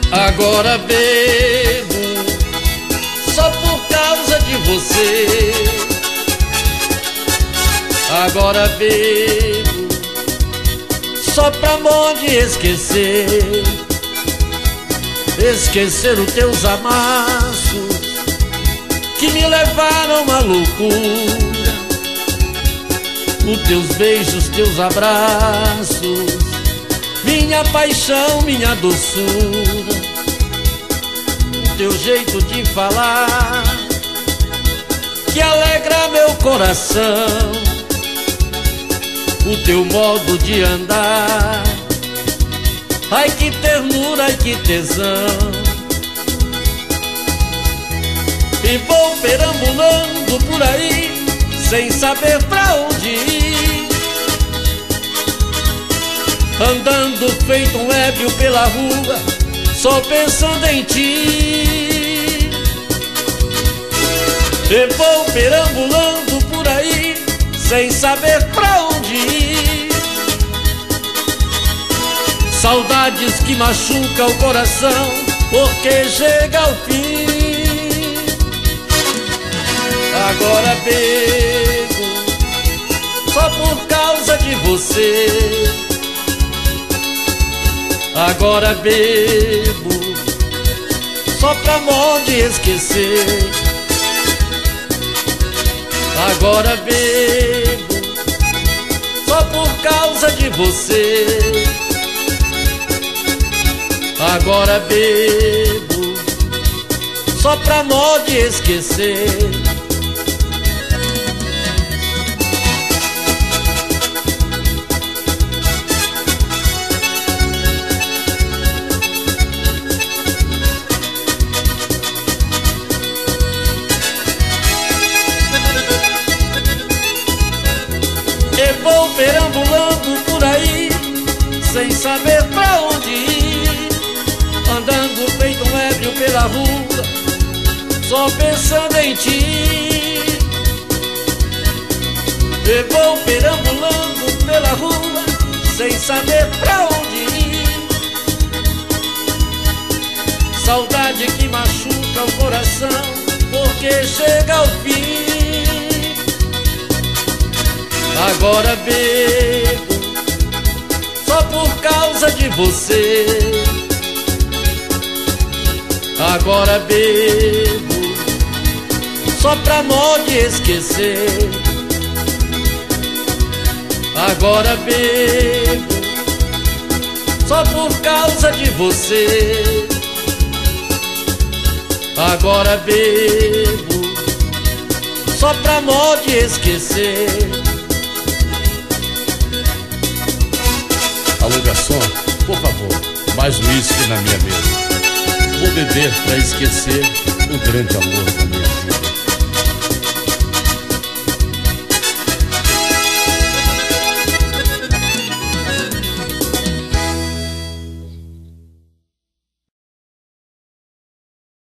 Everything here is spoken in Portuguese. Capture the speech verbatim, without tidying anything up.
Agora bebo só por causa de você. Agora bebo só pra mão de esquecer. Esquecer os teus amassos que me levaram à loucura. Os teus beijos, teus abraços, minha paixão, minha doçura. O teu jeito de falar que alegra meu coração. O teu modo de andar, ai que ternura, ai que tesão. E vou perambulando por aí sem saber pra onde ir, andando feito um ébrio pela rua, só pensando em ti. E vou perambulando por aí sem saber pra onde ir, saudades que machucam o coração porque chega ao fim. Agora bebo só por causa de você. Agora bebo só pra mão de esquecer. Agora bebo só por causa de você. Agora bebo só pra mão de esquecer. Eu vou perambulando por aí sem saber pra onde ir, andando feito um ébrio pela rua, só pensando em ti. Eu vou perambulando pela rua sem saber pra onde ir, saudade que machuca o coração porque chega ao fim. Agora bebo só por causa de você. Agora bebo só pra mão de esquecer. Agora bebo só por causa de você. Agora bebo só pra mão de esquecer. Alô, garçom, por favor, mais uísque na minha mesa. Vou beber pra esquecer o grande amor da minha vida.